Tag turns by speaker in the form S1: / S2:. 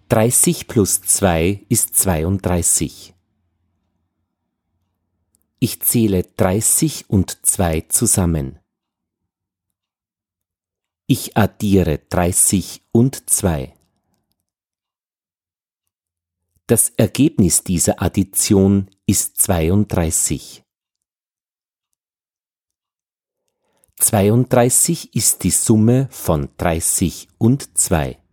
S1: 30 plus 2 ist 32. Ich zähle 30 und 2 zusammen. Ich addiere 30 und 2. Das Ergebnis dieser Addition ist 32. 32 ist die Summe von 30 und 2.